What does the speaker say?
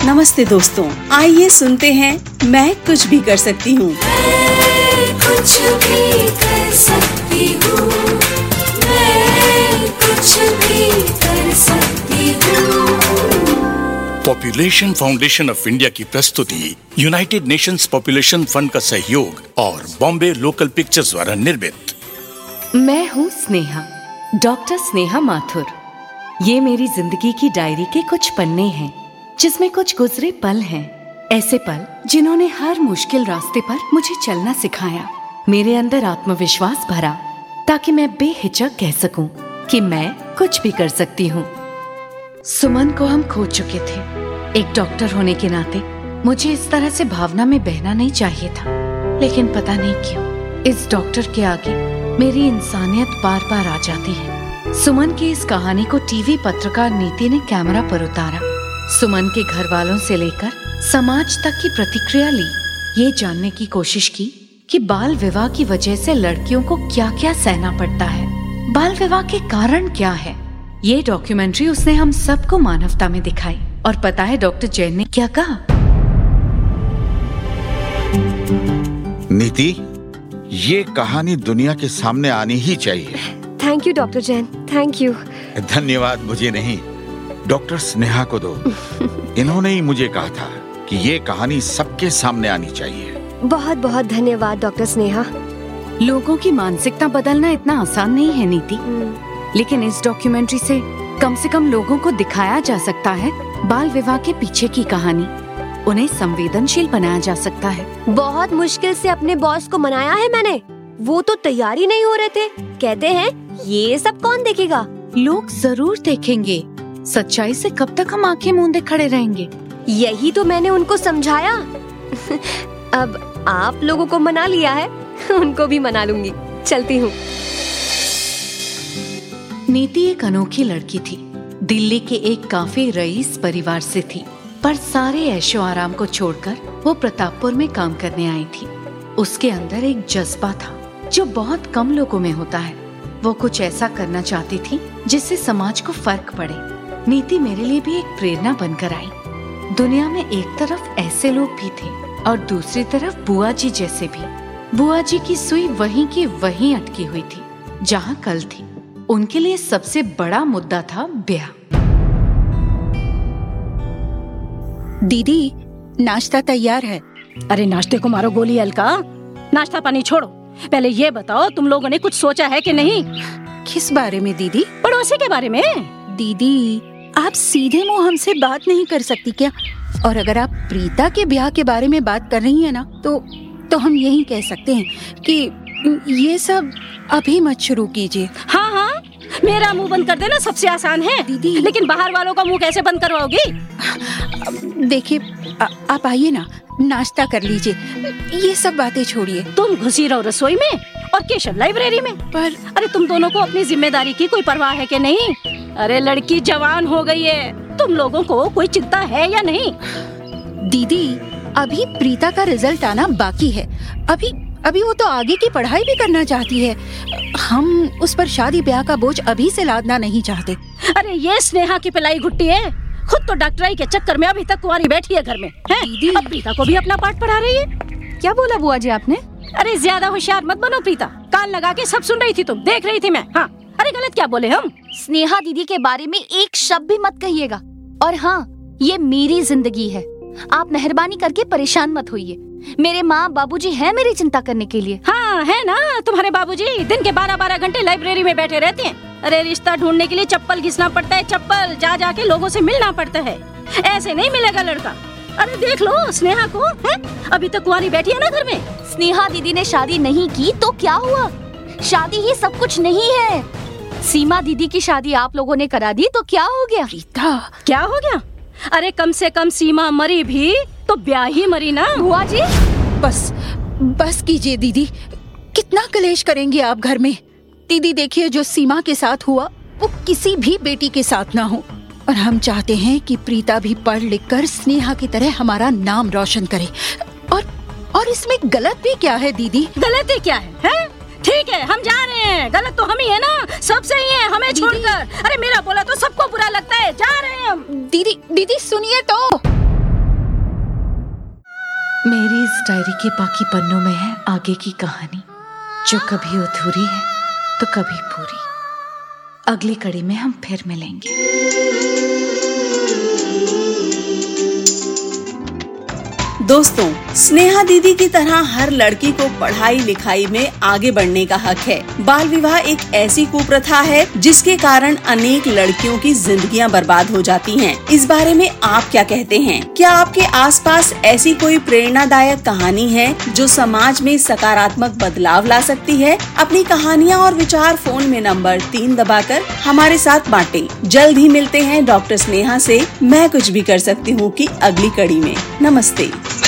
नमस्ते दोस्तों, आइए सुनते हैं मैं कुछ भी कर सकती हूँ। कुछ भी कर सकती हूँ, मैं कुछ भी कर सकती हूँ। पॉपुलेशन फाउंडेशन ऑफ इंडिया की प्रस्तुति, यूनाइटेड नेशंस पॉपुलेशन फंड का सहयोग और बॉम्बे लोकल पिक्चर्स द्वारा निर्मित। मैं हूँ स्नेहा, डॉक्टर स्नेहा माथुर। ये मेरी जिंदगी की डायरी के कुछ पन्ने हैं, जिसमें कुछ गुजरे पल हैं। ऐसे पल जिन्होंने हर मुश्किल रास्ते पर मुझे चलना सिखाया, मेरे अंदर आत्मविश्वास भरा, ताकि मैं बेहिचक कह सकूं कि मैं कुछ भी कर सकती हूँ। सुमन को हम खो चुके थे। एक डॉक्टर होने के नाते मुझे इस तरह से भावना में बहना नहीं चाहिए था, लेकिन पता नहीं क्यों इस डॉक्टर के आगे मेरी इंसानियत बार बार आ जाती है। सुमन की इस कहानी को टीवी पत्रकार नीति ने कैमरा पर उतारा। सुमन के घर वालों से लेकर समाज तक की प्रतिक्रिया ली, ये जानने की कोशिश की कि बाल विवाह की वजह से लड़कियों को क्या क्या सहना पड़ता है, बाल विवाह के कारण क्या है। ये डॉक्यूमेंट्री उसने हम सबको मानवता में दिखाई। और पता है डॉक्टर जैन ने क्या कहा? नीति, ये कहानी दुनिया के सामने आनी ही चाहिए। Thank you doctor Jain, thank you. धन्यवाद मुझे नहीं, डॉक्टर स्नेहा को दो। इन्होंने ही मुझे कहा था कि ये कहानी सबके सामने आनी चाहिए। बहुत बहुत धन्यवाद डॉक्टर स्नेहा। लोगों की मानसिकता बदलना इतना आसान नहीं है नीति, लेकिन इस डॉक्यूमेंट्री से कम लोगों को दिखाया जा सकता है बाल विवाह के पीछे की कहानी। उन्हें संवेदनशील बनाया जा सकता है। बहुत मुश्किल से अपने बॉस को मनाया है मैंने। वो तो तैयार ही नहीं हो रहे थे। कहते हैं ये सब कौन देखेगा। लोग जरूर देखेंगे। सच्चाई से कब तक हम आंखें मूंदे खड़े रहेंगे? यही तो मैंने उनको समझाया। अब आप लोगों को मना लिया है, उनको भी मना लूंगी। चलती हूँ। नीति एक अनोखी लड़की थी। दिल्ली के एक काफी रईस परिवार से थी, पर सारे ऐशो आराम को छोड़कर वो प्रतापपुर में काम करने आई थी। उसके अंदर एक जज्बा था जो बहुत कम लोगों में होता है। वो कुछ ऐसा करना चाहती थी जिससे समाज को फर्क पड़े। नीति मेरे लिए भी एक प्रेरणा बनकर आई। दुनिया में एक तरफ ऐसे लोग भी थे और दूसरी तरफ बुआ जी जैसे भी। बुआ जी की सुई वहीं की वहीं अटकी हुई थी जहाँ कल थी। उनके लिए सबसे बड़ा मुद्दा था ब्याह। दीदी, नाश्ता तैयार है। अरे नाश्ते को मारो गोली अलका, नाश्ता पानी छोड़ो। पहले ये बताओ तुम लोगों ने कुछ सोचा है कि नहीं? किस बारे में दीदी? पड़ोसी के बारे में। दीदी, आप सीधे मुंह हमसे बात नहीं कर सकती क्या? और अगर आप प्रीता के ब्याह के बारे में बात कर रही हैं ना, तो हम यही कह सकते हैं कि ये सब अभी मत शुरू कीजिए। हाँ, मेरा मुंह बंद कर देना सबसे आसान है दीदी। लेकिन बाहर वालों का मुंह कैसे बंद करवाओगी? देखिए, आप आइए ना, नाश्ता कर लीजिए। ये सब बातें छोड़िए। तुम घुसी रहो रसोई में और केशव लाइब्रेरी में। पर अरे तुम दोनों को अपनी जिम्मेदारी की कोई परवाह है कि नहीं? अरे लड़की जवान हो गई है, तुम लोगों को कोई चिंता है या नहीं? दीदी, अभी प्रीता का रिजल्ट आना बाकी है। अभी वो तो आगे की पढ़ाई भी करना चाहती है। हम उस पर शादी ब्याह का बोझ अभी से लादना नहीं चाहते। अरे ये स्नेहा की पिलाई घुट्टी है, खुद तो डॉक्टराई के चक्कर में अभी तक कुंवारी बैठी है घर में है? दीदी, अब प्रीता को भी अपना पाठ पढ़ा रही है। क्या बोला बुआ जी आपने? अरे ज्यादा होशियार मत बनो प्रीता, कान लगा के सब सुन रही थी, तुम देख रही थी मैं। हाँ, अरे गलत क्या बोले हम? स्नेहा दीदी के बारे में एक शब्द भी मत कहिएगा। और हाँ, ये मेरी जिंदगी है, आप मेहरबानी करके परेशान मत होइए। मेरे माँ बाबूजी हैं मेरी चिंता करने के लिए। हाँ है ना, तुम्हारे बाबूजी दिन के 12-12 घंटे लाइब्रेरी में बैठे रहते हैं। अरे रिश्ता ढूंढने के लिए चप्पल घिसना पड़ता है, चप्पल जा जाके लोगों से मिलना पड़ता है। ऐसे नहीं मिलेगा लड़का। अरे देख लो स्नेहा को, है? अभी तक कुंवारी बैठी है ना घर में। स्नेहा दीदी ने शादी नहीं की तो क्या हुआ? शादी ही सब कुछ नहीं है। सीमा दीदी की शादी आप लोगों ने करा दी तो क्या हो गया? प्रीता, क्या हो गया? अरे कम से कम सीमा मरी भी तो ब्याह ही मरी ना। बुआ जी बस कीजिए दीदी, कितना कलेश करेंगे आप घर में। दीदी देखिए, जो सीमा के साथ हुआ वो किसी भी बेटी के साथ ना हो। और हम चाहते हैं कि प्रीता भी पढ़ लिख कर स्नेहा की तरह हमारा नाम रोशन करे। और इसमें गलत भी क्या है दीदी? गलत ही क्या है? ठीक है, हम जा रहे हैं। गलत तो हम ही है ना, सब सही है हमें छोड़कर। अरे मेरा बोला तो सबको बुरा लगता है, जा रहे हैं हम। दीदी सुनिए तो। डायरी के बाकी पन्नों में है आगे की कहानी, जो कभी अधूरी है तो कभी पूरी। अगली कड़ी में हम फिर मिलेंगे। दोस्तों, स्नेहा दीदी की तरह हर लड़की को पढ़ाई लिखाई में आगे बढ़ने का हक है। बाल विवाह एक ऐसी कुप्रथा है जिसके कारण अनेक लड़कियों की जिंदगियां बर्बाद हो जाती हैं। इस बारे में आप क्या कहते हैं? क्या आपके आसपास ऐसी कोई प्रेरणादायक कहानी है जो समाज में सकारात्मक बदलाव ला सकती है? अपनी कहानियाँ और विचार फोन में नंबर 3 दबाकर हमारे साथ बांटें। जल्द ही मिलते हैं डॉक्टर स्नेहा से मैं कुछ भी कर सकती हूँ की अगली कड़ी में। नमस्ते।